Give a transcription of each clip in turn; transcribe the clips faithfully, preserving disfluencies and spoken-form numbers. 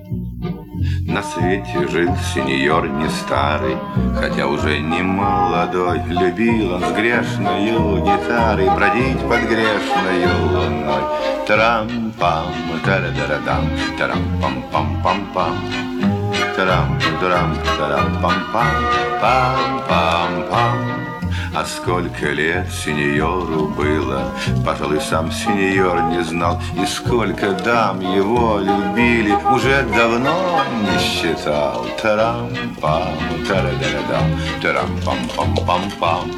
На свете жил сеньор не старый, хотя уже не молодой. Любил он с грешною гитарой бродить под грешною луной. Тарам-пам, тара-дара-дам, тарам-пам-пам-пам-пам, тарам-тарам, тарам-пам-пам, пам-пам-пам. А сколько лет сеньору было, пожалуй, сам сеньор не знал. И сколько дам его любили, уже давно не считал. Тарам-пам, тара-дара-дам, тарам-пам-пам-пам-пам,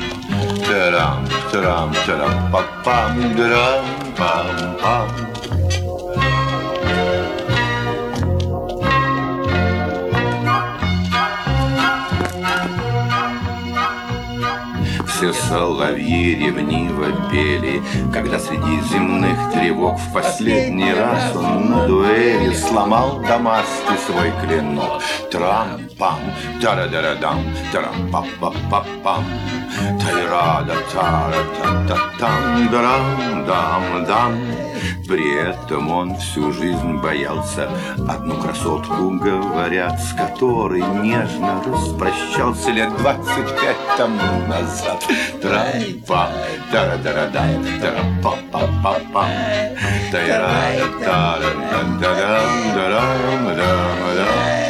тарам-тарам-тарам-пам-пам, тарам-пам-пам. Все соловьи ревниво пели, когда среди земных тревог в последний раз он на дуэли сломал дамасский свой клинок. Трам-пам, тара-дара-дам, тарам-па-па-па-пам, тайрада-тара-та-та-там, дарам-дам-дам. При этом он всю жизнь боялся одну красотку, говорят, с которой нежно распрощался лет двадцать пять тому назад. Трам-пам, тара-дара-дам, тара-па-па-па-пам, тайра-та-ра-та-та-дам-дарам-дам-дам.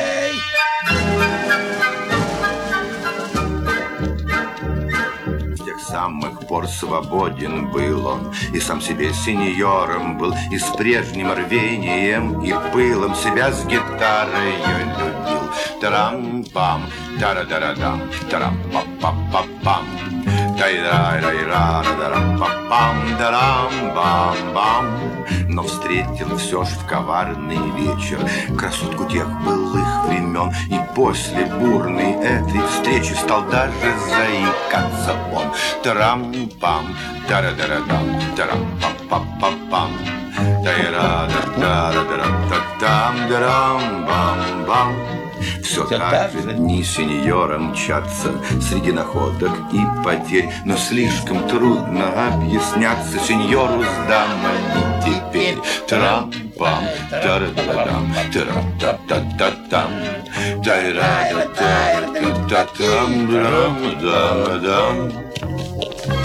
С тех самых пор свободен был он, и сам себе сеньором был, и с прежним рвением и пылом себя с гитарой любил. Тарам-пам, тара-дара-дам, тарам-па-па-па-пам, тайра-ра-ра-ра-ра-пам, дарам-бам-бам. Но встретил все ж в коварный вечер красотку тех былых времен, и после бурной этой встречи стал даже заикаться он. Тарам-пам, тара-дара-дам, тарам-па-па-па-пам, тайра-да-да-да-да-да-дам, дарам-бам-бам. Все так же дни сеньора мчатся среди находок и потерь, но слишком трудно объясняться сеньору с дамами теперь. Трам-пам, тара-да-дам, тара-та-та-та-там, тайра-да-та-та-та-там, дам-дам-дам.